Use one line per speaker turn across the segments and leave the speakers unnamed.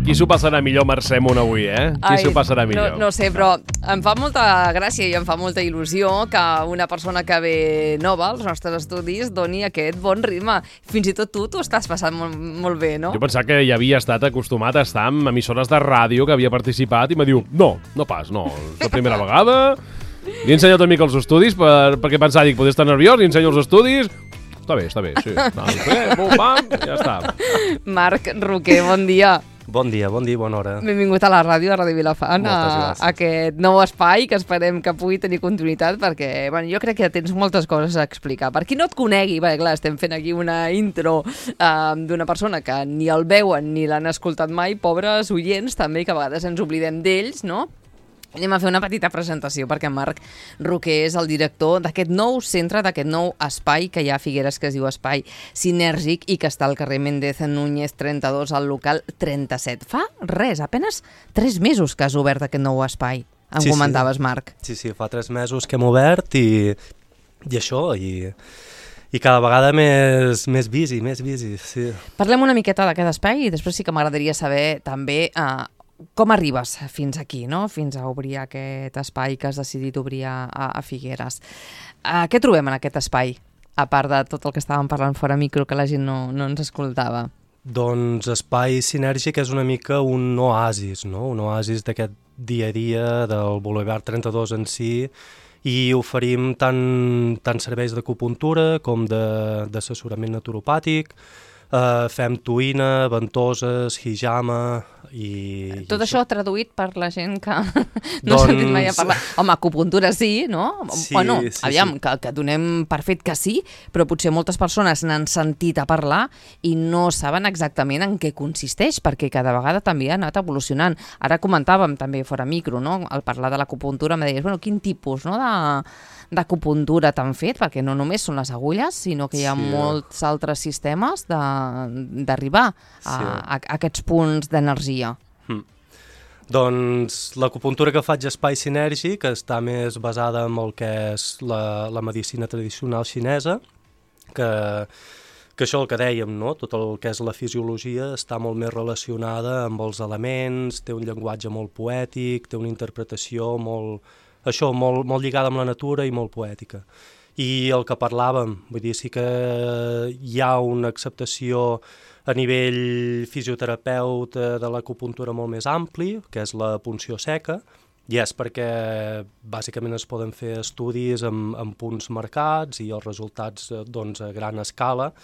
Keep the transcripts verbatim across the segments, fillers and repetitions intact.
Qui s'ho passarà millor, Mercè Munt, avui, eh? Qui s'ho passarà millor?
No, no sé, però em fa molta gràcia i em fa molta il·lusió que una persona que ve nova als nostres estudis doni aquest bon ritme. Fins i tot tu t'ho estàs passant molt, molt bé, no?
Jo pensava que ja havia estat acostumat a estar en emissores de ràdio, que havia participat, i me diu, no, no pas, no, és la primera vegada. Li he ensenyat una mica els estudis per, perquè pensava, dic, poder estar nerviós, li ensenyo els estudis. Està bé, està bé, sí. No, bé, bum, bam, ja està.
Marc Roquer, bon dia.
Bon dia, bon dia, bona hora.
Benvingut a la ràdio, a Ràdio Vilafant, a, a aquest nou espai que esperem que pugui tenir continuïtat, perquè bueno, jo crec que tens moltes coses a explicar. Per qui no et conegui, perquè clar, estem fent aquí una intro uh, d'una persona que ni el veuen ni l'han escoltat mai, pobres oients també, que a vegades ens oblidem d'ells, no? Anem a fer una petita presentació perquè Marc Roquer és el director d'aquest nou centre, d'aquest nou espai que hi ha a Figueres, que es diu Espai Sinèrgic i que està al carrer Méndez Núñez trenta-dos, al local trenta-set. Fa res, apenas tres mesos que has obert aquest nou espai, em
sí,
comentaves,
sí.
Marc.
Sí, sí, fa tres mesos que hem obert i, i això, i, i cada vegada més, més busy, més busy, sí.
Parlem una miqueta d'aquest espai i després sí que m'agradaria saber també eh, com arribes fins aquí, no? Fins a obrir aquest espai que has decidit obrir a, a Figueres. Uh, què trobem en aquest espai, a part de tot el que estàvem parlant fora micro, que la gent no, no ens escoltava?
Doncs Espai Sinèrgic és una mica un oasis, no? Un oasis d'aquest dia a dia del Boulevard trenta-dos en si, i oferim tant, tant serveis d'acupuntura com d'assessorament naturopàtic. Uh, fem tuïna, ventoses, hijama i...
Tot
i
això traduït per la gent que no
doncs...
s'ha sentit mai a parlar. Home, acupuntura sí, no?
Sí,
bueno,
sí,
aviam,
sí.
Que, que donem per fet que sí, però potser moltes persones n'han sentit a parlar i no saben exactament en què consisteix, perquè cada vegada també ha anat evolucionant. Ara comentàvem també fora micro, no? Al parlar de l'acupuntura me deies, bueno, quin tipus, no?, de d'acupuntura t'han fet, perquè no només són les agulles, sinó que hi ha
sí.
molts altres sistemes d'arribar a,
sí.
a, a aquests punts d'energia.
Mm. Doncs l'acupuntura que faig a Espai Sinèrgic està més basada en el que és la, la medicina tradicional xinesa, que, que això el que dèiem, no? Tot el que és la fisiologia està molt més relacionada amb els elements, té un llenguatge molt poètic, té una interpretació molt... això, molt, molt lligada amb la natura i molt poètica. I el que parlàvem, vull dir, sí que hi ha una acceptació a nivell fisioterapeuta de l'acupuntura molt més ampli, que és la punció seca, i és perquè bàsicament es poden fer estudis amb, amb punts marcats i els resultats doncs, a gran escala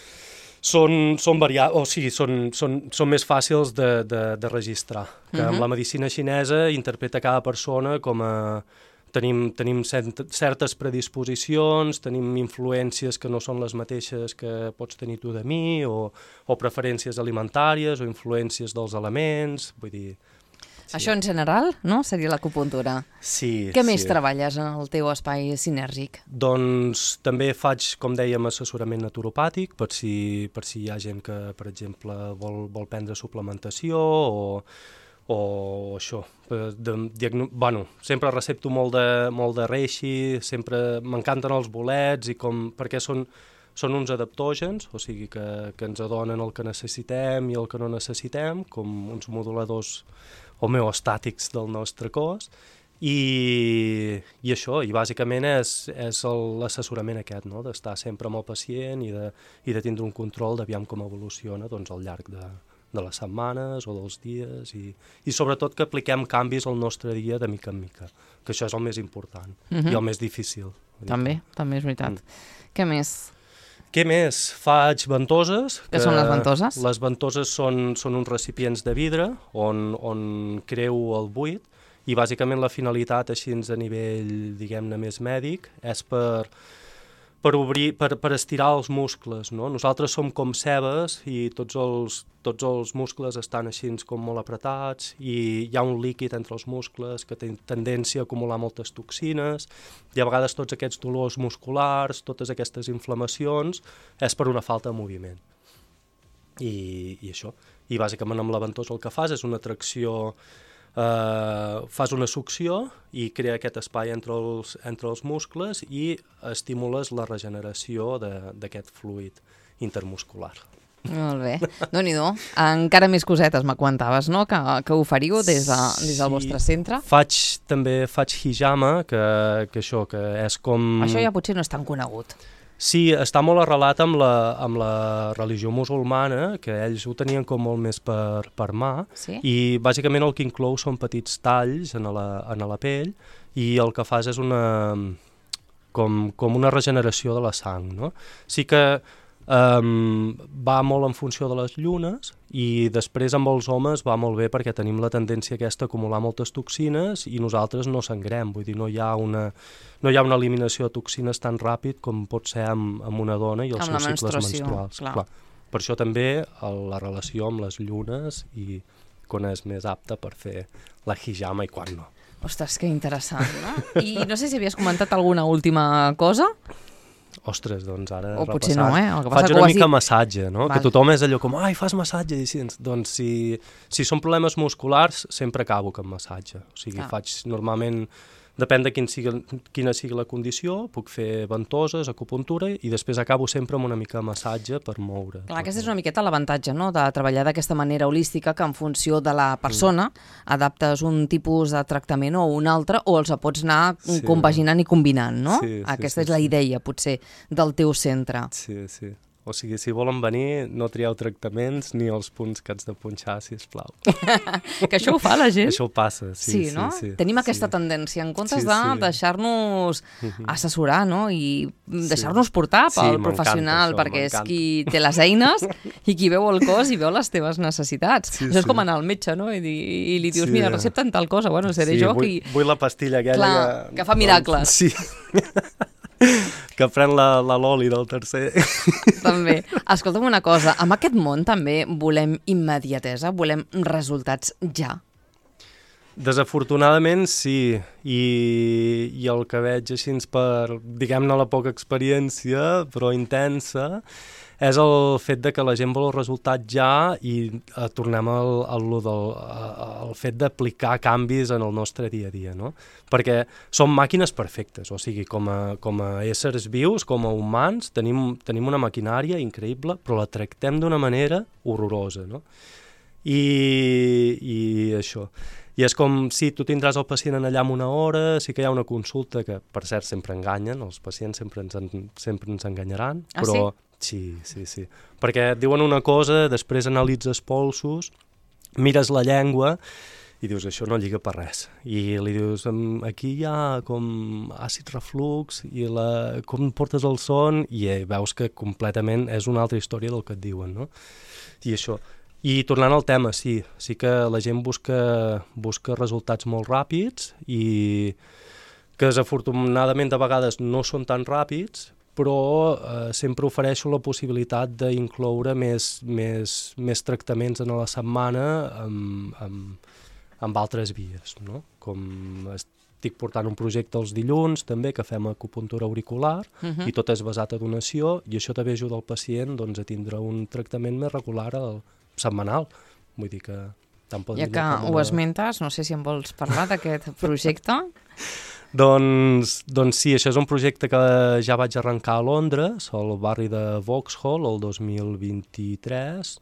són, són, varia... o sigui, són, són, són més fàcils de, de, de registrar. Que uh-huh. amb la medicina xinesa interpreta cada persona com a... Tenim, tenim certes predisposicions, tenim influències que no són les mateixes que pots tenir tu de mi, o, o preferències alimentàries, o influències dels elements, vull dir... Sí.
Això en general, no?, seria l'acupuntura.
Sí.
Què més
sí.
treballes en el teu espai sinèrgic?
Doncs també faig, com dèiem, assessorament naturopàtic, per si, per si hi ha gent que, per exemple, vol, vol prendre suplementació o, o això. De, diagno... bueno, sempre recepto molt de, molt de reishi, sempre m'encanten els bolets, i com, perquè són, són uns adaptògens, o sigui que, que ens adonen el que necessitem i el que no necessitem, com uns moduladors homeostàtics del nostre cos, i, i això, i bàsicament és, és l'assessorament aquest, no? D'estar sempre amb el pacient i de, i de tindre un control d'aviam com evoluciona doncs, al llarg de, de les setmanes o dels dies, i, i sobretot que apliquem canvis al nostre dia de mica en mica, que això és el més important uh-huh. i el més difícil.
També, també és veritat. Mm. Què més?
Què més? Faig ventoses.
Què són les ventoses?
Les ventoses són, són uns recipients de vidre on, on creu el buit, i bàsicament la finalitat així a nivell, diguem-ne, més mèdic és per, per, obrir, per, per estirar els muscles, no? Nosaltres som com cebes i tots els, tots els muscles estan així com molt apretats, i hi ha un líquid entre els muscles que té tendència a acumular moltes toxines, i a vegades tots aquests dolors musculars, totes aquestes inflamacions, és per una falta de moviment. I, i això. I bàsicament amb la ventosa el que fas és una tracció, eh, fas una succió i crea aquest espai entre els, entre els muscles i estimules la regeneració d'aquest fluid intermuscular.
Molt bé. Déu-n'hi-do. Encara més cosetes m'aguantaves, no?, que, que oferiu des, de, des del vostre centre.
Faig, també faig hijama, que, que això, que és com...
Això ja potser no és tan conegut.
Sí, està molt arrelat amb la, amb la religió musulmana, que ells ho tenien com molt més per, per mà,
sí?
I bàsicament el que inclou són petits talls en la, en la pell, i el que fas és una, com, com una regeneració de la sang, no? Sí que um, va molt en funció de les llunes, i després amb els homes va molt bé perquè tenim la tendència aquesta a acumular moltes toxines i nosaltres no sangrem, vull dir, no hi ha una, no hi ha una eliminació de toxines tan ràpid com pot ser amb, amb una dona i els
amb
seus cicles menstruals.
Clar.
Clar. Per això també el, la relació amb les llunes i quan és més apta per fer la hijama i quan no.
Ostres, que interessant, no? I no sé si havies comentat alguna última cosa?
Ostres, doncs ara
o
repassant.
Potser no, eh? El que
faig una mica
dit...
massatge, no?
Val.
Que tothom és allò com, ai, fas massatge, i si, doncs si, si són problemes musculars sempre acabo amb massatge, o sigui,
ah.
faig normalment, depèn de quin sigui, quina sigui la condició, puc fer ventoses, acupuntura, i després acabo sempre amb una mica de massatge per moure.
Clar, aquest és una miqueta l'avantatge, no?, de treballar d'aquesta manera holística, que en funció de la persona mm. adaptes un tipus de tractament o un altre, o els pots anar sí. compaginant i combinant, no?
Sí, sí,
aquesta
sí,
és la
sí.
idea, potser, del teu centre.
Sí, sí. O sigui, si volen venir, no trieu tractaments ni els punts que haig de punxar, sisplau.
Que això ho fa la gent?
Això ho passa, sí.
Sí, no?
Sí, sí,
Tenim aquesta
sí.
tendència, en comptes
sí,
de
sí.
deixar-nos
uh-huh.
assessorar, no?, i deixar-nos portar pel
sí,
professional,
això,
perquè és qui té les eines i qui veu el cos i veu les teves necessitats.
Sí,
això és
sí.
com anar al metge, no?, i, i li dius,
sí.
mira, recepta'n tal cosa, bueno, seré
sí,
jo
vull,
qui...
Vull la pastilla aquella
Clar,
que...
que fa miracles.
Sí. Que pren la, la Loli del tercer.
També. Escolta'm una cosa, amb aquest món també volem immediatesa, volem resultats ja.
Desafortunadament sí, i, i el que veig així per, diguem-ne, la poca experiència, però intensa, és el fet de que la gent vol el resultat ja i eh, tornem al, al, del, al fet d'aplicar canvis en el nostre dia a dia, no? Perquè som màquines perfectes, o sigui, com a, com a éssers vius, com a humans, tenim, tenim una maquinària increïble, però la tractem d'una manera horrorosa, no? I, i això... I és com si tu tindràs el pacient allà en una hora, sí que hi ha una consulta que, per cert, sempre enganyen, els pacients sempre ens, en, sempre ens enganyaran,
ah,
però...
sí?
Sí, sí, sí. Perquè et diuen una cosa, després analitzes polsos, mires la llengua i dius, això no lliga per res. I li dius, aquí hi ha com àcid reflux i la, com portes el son, i eh, veus que completament és una altra història del que et diuen, no? I això... I tornant al tema, sí, sí que la gent busca, busca resultats molt ràpids i que desafortunadament de vegades no són tan ràpids, però eh, sempre ofereixo la possibilitat d'incloure més, més, més tractaments en la setmana amb, amb, amb altres vies, no? Com estic portant un projecte els dilluns també, que fem acupuntura auricular, uh-huh. i tot és basat a donació, i això també ajuda el pacient doncs, a tindre un tractament més regular al setmanal, vull dir que tant pot
ja que ho una... esmentes, no sé si em vols parlar d'aquest projecte.
doncs, doncs sí, això és un projecte que ja vaig arrencar a Londres, al barri de Vauxhall, el dos mil vint-i-tres,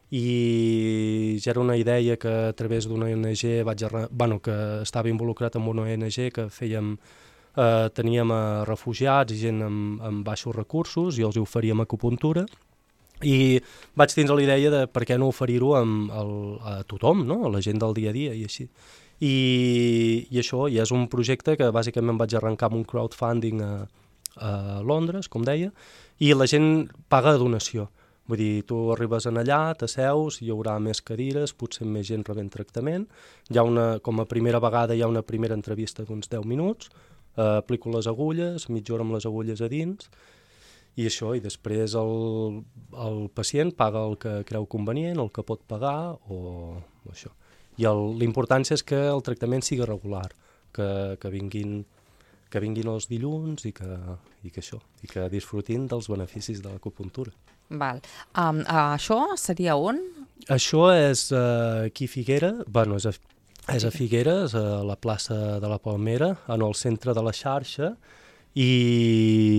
i ja era una idea que a través d'una O N G vaig arren... bueno, que estava involucrat en una O N G que fèiem, eh, teníem a refugiats i gent amb, amb baixos recursos i els oferíem acupuntura. I vaig tindre la idea de per què no oferir-ho a tothom, no? A la gent del dia a dia i així. I, i això, i és un projecte que bàsicament vaig arrencar amb un crowdfunding a, a Londres, com deia, i la gent paga donació. Vull dir, tu arribes en allà, t'asseus, hi haurà més cadires, potser més gent rebent tractament. Hi ha una, com a primera vegada hi ha una primera entrevista d'uns deu minuts, eh, aplico les agulles, mitja hora amb les agulles a dins, i això, i després el, el pacient paga el que creu convenient, el que pot pagar, o, o això. I l'importància és que el tractament sigui regular, que, que, vinguin, que vinguin els dilluns i que, i que això, i que disfrutin dels beneficis de l'acupuntura.
Val. Um, això seria on?
Això és uh, aquí a Figuera, bueno, és a, és a Figueres, a la plaça de la Palmera, en el centre de la xarxa, i...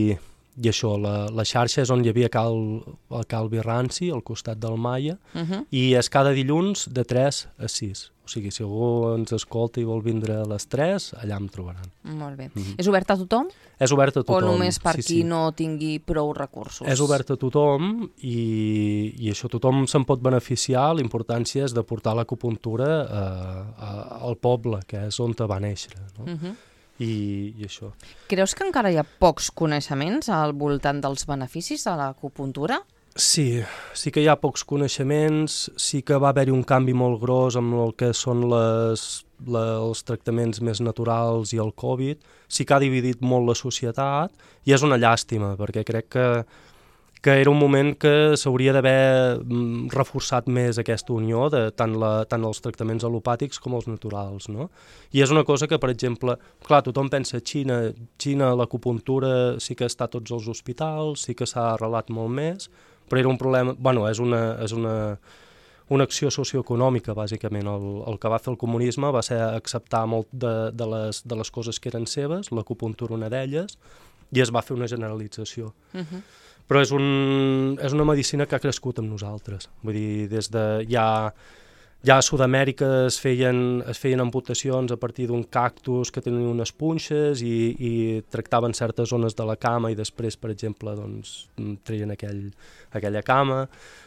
i això, la, la xarxa és on hi havia Cal, el Cal Birranci, al costat del Maia, uh -huh. i és cada dilluns de tres a sis. O sigui, si algú ens escolta i vol vindre a les tres, allà em trobaran.
Molt bé. Uh -huh. És obert a tothom?
És obert a tothom.
O només per
sí,
qui
sí.
no tingui prou recursos?
És obert a tothom i, i això tothom se'n pot beneficiar. La importància és de portar l'acupuntura a, a, al poble, que és on va néixer, no? Uh -huh. I, i això.
Creus que encara hi ha pocs coneixements al voltant dels beneficis de l'acupuntura?
Sí, sí que hi ha pocs coneixements, sí que va haver-hi un canvi molt gros amb el que són les, les, els tractaments més naturals i el Covid, sí que ha dividit molt la societat i és una llàstima, perquè crec que, que era un moment que s'hauria d'haver reforçat més aquesta unió de tant, la, tant els tractaments al·lopàtics com els naturals, no? I és una cosa que, per exemple, clar, tothom pensa a Xina, Xina l'acupuntura sí que està a tots els hospitals, sí que s'ha arrelat molt més, però era un problema, bueno, és una, és una, una acció socioeconòmica, bàsicament. El, el que va fer el comunisme va ser acceptar molt de, de, les, de les coses que eren seves, l'acupuntura una d'elles, i es va fer una generalització. Uh-huh. Però és, un, és una medicina que ha crescut amb nosaltres. Vull dir, des de ja, ja a Sud-amèrica es feien, es feien amputacions a partir d'un cactus que tenia unes punxes i, i tractaven certes zones de la cama i després, per exemple, doncs, treien aquell, aquella cama.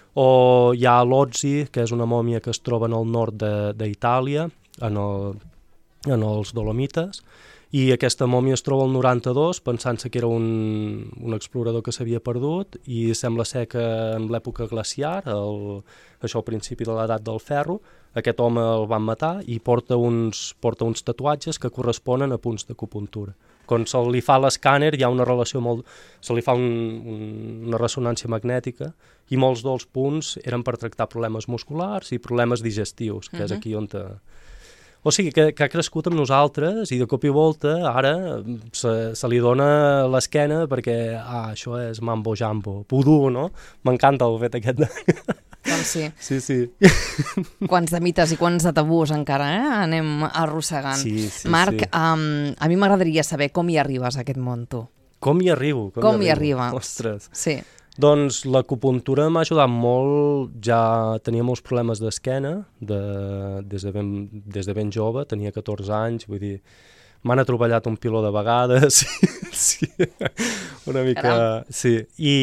O hi ha l'Otzi, que és una mòmia que es troba en el nord d'Itàlia, en, el, en els Dolomites, i aquesta mòmia es troba al noranta-dos, pensant-se que era un, un explorador que s'havia perdut, i sembla ser que en l'època glaciar, el, això al principi de l'edat del ferro, aquest home el van matar i porta uns, porta uns tatuatges que corresponen a punts d'acupuntura. Quan se li fa l'escàner hi ha una relació molt... se li fa un, un, una ressonància magnètica i molts dels punts eren per tractar problemes musculars i problemes digestius, que uh-huh. és aquí on... Te... O sigui, que, que ha crescut amb nosaltres i de cop i volta ara se, se li dona l'esquena perquè ah, això és mambo jambo, pudú, no? M'encanta el fet aquest de...
Doncs sí.
Sí, sí.
Quants de mites i quants de tabús encara eh? anem arrossegant.
Sí, sí,
Marc,
sí.
Um, a mi m'agradaria saber com hi arribes a aquest món, tu.
Com hi arribo? Com,
com hi,
hi
arribes?
Ostres.
Sí.
Doncs l'acupuntura m'ha ajudat molt, ja tenia molts problemes d'esquena, de, des, de ben, des de ben jove, tenia catorze anys, vull dir, m'han atropellat un piló de vegades, sí, una mica, Caram. sí,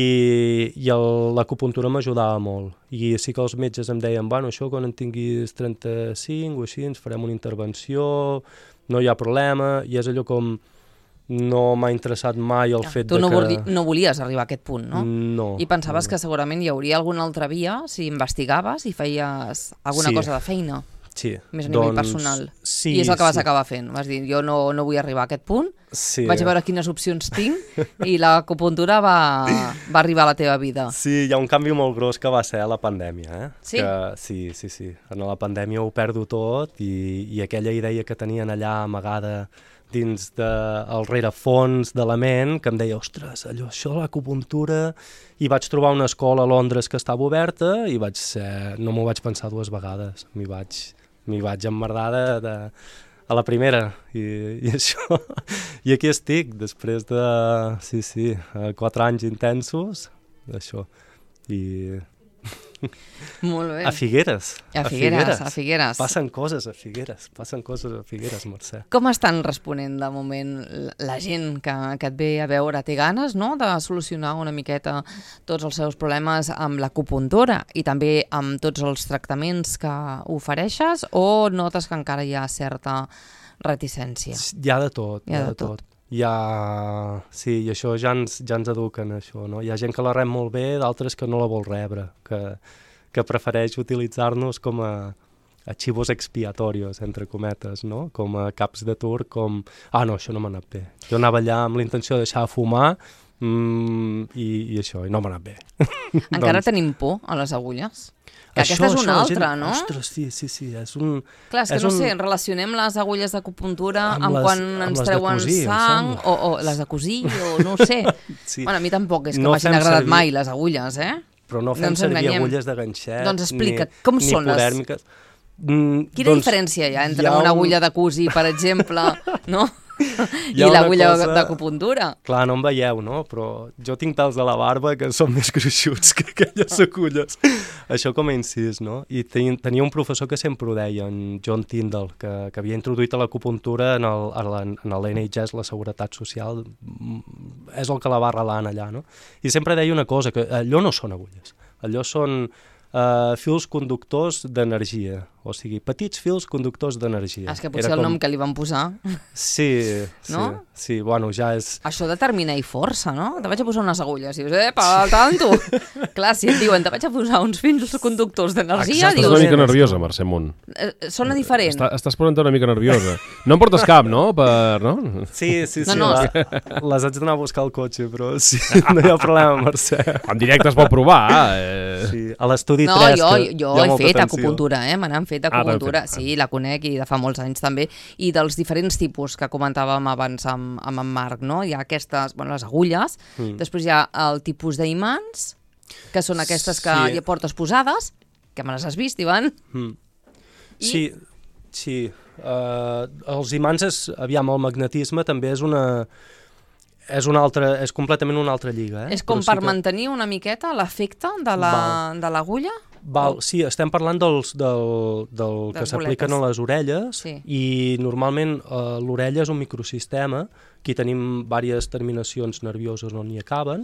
i, i l'acupuntura m'ajudava molt, i sí que els metges em deien, bueno, això quan en tinguis trenta-cinc o així ens farem una intervenció, no hi ha problema, i és allò com... no m'ha interessat mai el ja, fet
tu
de
no
que...
Tu no volies arribar a aquest punt, no?
No.
I pensaves
no.
que segurament hi hauria alguna altra via si investigaves i feies alguna
sí.
cosa de feina?
Sí.
Més a nivell
doncs,
personal.
Sí,
I és el que vas
sí.
acabar fent. Vas dir, jo no, no vull arribar a aquest punt,
sí.
vaig a veure quines opcions tinc i l'acupuntura va, va arribar a la teva vida.
Sí, hi ha un canvi molt gros que va ser a la pandèmia. Eh?
Sí?
Que, sí, sí, sí. En la pandèmia ho perdo tot i, i aquella idea que tenien allà amagada dins del rerefons de la ment, que em deia, ostres, allò, això de l'acupuntura, i vaig trobar una escola a Londres que estava oberta i vaig ser, no m'ho vaig pensar dues vegades, m'hi vaig, m'hi vaig emmerdar de, de, a la primera, i, i això, i aquí estic, després de, sí, sí, quatre anys intensos, això, i...
Molt bé.
A Figueres.
A Figueres, a Figueres.
Passen coses a Figueres, passen coses a Figueres, Mercè.
Com estan responent de moment la gent que, que et ve a veure? Té ganes, no?, de solucionar una miqueta tots els seus problemes amb l'acupuntura i també amb tots els tractaments que ofereixes, o notes que encara hi ha certa reticència?
Hi ha de tot,
hi ha, hi ha de, de tot. tot.
Hi ha... Sí, i això ja ens, ja ens eduquen, això, no? Hi ha gent que la rep molt bé, d'altres que no la vol rebre, que, que prefereix utilitzar-nos com a, a xivos expiatorios, entre cometes, no? Com a caps de turc, com... Ah, no, això no m'ha anat bé. Jo anava allà amb la intenció de deixar de fumar mm, i, i això, i no m'ha anat bé.
Encara doncs... tenim por a les agulles? Que
això,
aquesta és una
això,
altra,
gent...
no?
Ostres, sí, sí, sí, és un...
Clar, és que
és
no
un...
sé, relacionem les agulles d'acupuntura amb, amb
les,
quan
amb
ens
les
treuen
cosir,
sang, o, o les de cosir, o no ho sé. Sí. Bueno, a mi tampoc és que
no
m'hagin agradat
servir...
mai les agulles, eh?
Però no fem
no
servir
enganyem.
agulles de ganxet,
doncs explica,
ni,
com
ni
són
podèrmiques.
Les...
Mm,
Quina
doncs,
diferència hi ha entre
hi ha
una
un...
agulla de cosir, per exemple, no? I l'agulla cosa... d'acupuntura.
Clar, no em veieu, no? Però jo tinc pèls a la barba que són més gruixuts que aquelles agulles. Això com a incís, no? I ten, tenia un professor que sempre ho deia, en John Tyndall, que, que havia introduït a l'acupuntura en l'N H S, la Seguretat Social, és el que la va arrelant allà, no? I sempre deia una cosa, que allò no són agulles, allò són uh, fils conductors d'energia, o sigui, petits fils conductors d'energia.
És que potser Era el com... nom que li van posar.
Sí, sí, no? Sí, bueno, ja és...
Això determina i força, no? Te vaig a posar unes agulles i dius, eh, al tanto. Clar, si et diuen, te vaig a posar uns fils conductors d'energia, dius...
Estàs una mica nerviosa, Mercè Munt.
Eh, sona diferent.
Està, estàs posant una mica nerviosa. No em portes cap, no? Per, no?
Sí, sí, sí.
No, no.
La, les haig d'anar a buscar al cotxe, però sí, no hi ha problema, Mercè.
En directe es pot provar. Eh?
Sí, a l'estudi
no,
tres...
No,
jo,
jo he fet acupuntura, eh? Me n'han fet acupuntura. Ah, sí, la conec i de fa molts anys també, i dels diferents tipus que comentàvem abans amb, amb en Marc, no? Hi ha aquestes, bueno, les agulles, mm. després hi ha el tipus d'imants, que són aquestes que sí. hi portes posades, que me les has vist, Ivan? Mm.
I... Sí, sí. Uh, els imants, és, aviam, el magnetisme també és una... És, una altra, és completament una altra lliga. Eh?
És com
Però
per
sí que...
mantenir una miqueta l'efecte de l'agulla?
Val, sí, estem parlant dels, del, del que s'apliquen a les orelles, sí. I normalment eh, l'orella és un microsistema, aquí tenim diverses terminacions nervioses on hi acaben,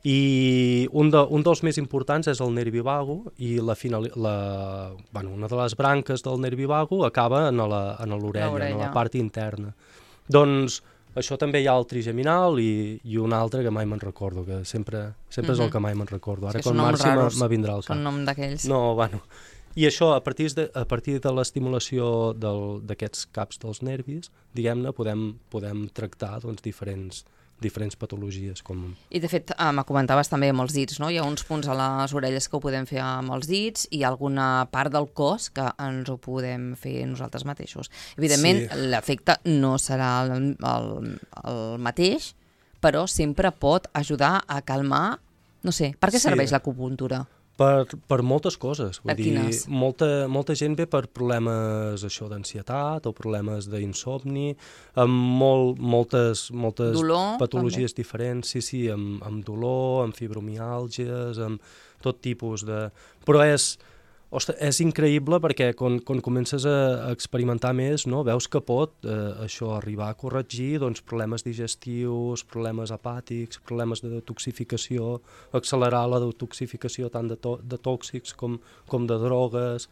i un, de, un dels més importants és el nervi vago, i la final, la, bueno, una de les branques del nervi vago acaba en l'orella, en la part interna. Doncs això també hi ha el trigeminal i, i un altre que mai me'n recordo, que sempre, sempre mm-hmm. és el que mai me'n recordo. Ara sí, quan marxi me vindrà el cap.
Són nom d'aquells.
No, bueno. I això, a partir de, a partir de l'estimulació d'aquests caps dels nervis, diguem-ne, podem, podem tractar doncs, diferents, diferents patologies. Com...
I de fet, eh, me comentaves també amb els dits, no? Hi ha uns punts a les orelles que ho podem fer amb els dits i alguna part del cos que ens ho podem fer nosaltres mateixos. Evidentment, sí. L'efecte no serà el, el, el mateix, però sempre pot ajudar a calmar, no sé, per què sí. serveix l'acupuntura?
Per, per moltes coses.
Per quines?
Dir, molta, molta gent ve per problemes això d'ansietat o problemes d'insomni, amb molt, moltes, moltes
dolor,
patologies
també.
Diferents, sí, sí, amb, amb dolor, amb fibromiàlgies, amb tot tipus de... Però és, ostres, és increïble perquè quan, quan comences a experimentar més, no, veus que pot eh, això arribar a corregir doncs, problemes digestius, problemes hepàtics, problemes de detoxificació, accelerar la detoxificació tant de, to de tòxics com, com de drogues.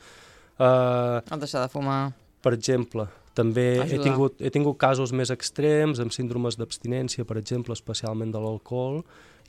Eh,
El deixar de fumar.
Per exemple, també he tingut, he tingut casos més extrems, amb síndromes d'abstinència, per exemple, especialment de l'alcohol,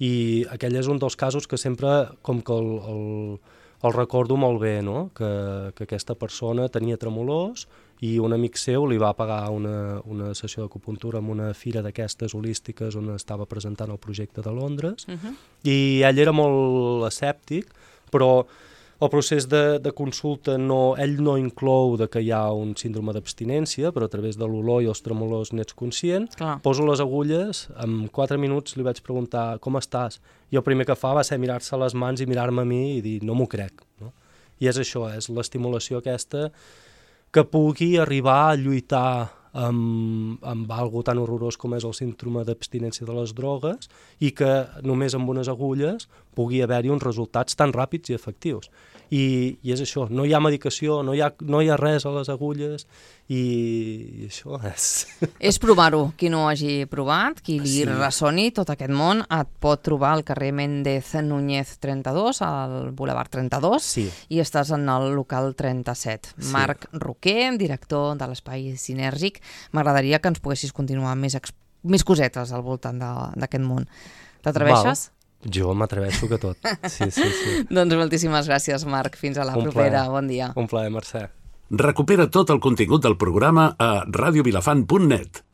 i aquell és un dels casos que sempre, com que el... el el recordo molt bé, no? que, que aquesta persona tenia tremolors i un amic seu li va pagar una, una sessió d'acupuntura en una fira d'aquestes holístiques on estava presentant el projecte de Londres, uh-huh. i ell era molt escèptic, però el procés de, de consulta, no, ell no inclou de que hi ha un síndrome d'abstinència, però a través de l'olor i els tremolors n'ets conscient. Clar. Poso les agulles, en quatre minuts li vaig preguntar com estàs, i el primer que fa va ser mirar-se les mans i mirar-me a mi i dir no m'ho crec. No? I és això, és l'estimulació aquesta que pugui arribar a lluitar amb, amb algo tan horrorós com és el síndrome d'abstinència de les drogues i que només amb unes agulles pugui haver-hi uns resultats tan ràpids i efectius. I, i és això, no hi ha medicació, no hi ha, no hi ha res a les agulles i, i això és...
És provar-ho. Qui no ho hagi provat, qui li
sí.
ressoni tot aquest món, et pot trobar al carrer Méndez Núñez trenta-dos, al Boulevard trenta-dos,
sí.
i estàs en el local trenta-set. Sí. Marc Roquer, director de l'Espai Sinèrgic. M'agradaria que ens poguessis continuar més, més cosetes al voltant d'aquest món. T'atreveixes?
Jo m'atreveixo que tot. Sí, sí, sí.
Doncs moltíssimes gràcies, Marc. Fins a la
un
propera.
Plaer.
Bon dia.
Un plaer, Mercè.
Recupera tot el contingut del programa a radio vilafant punt net.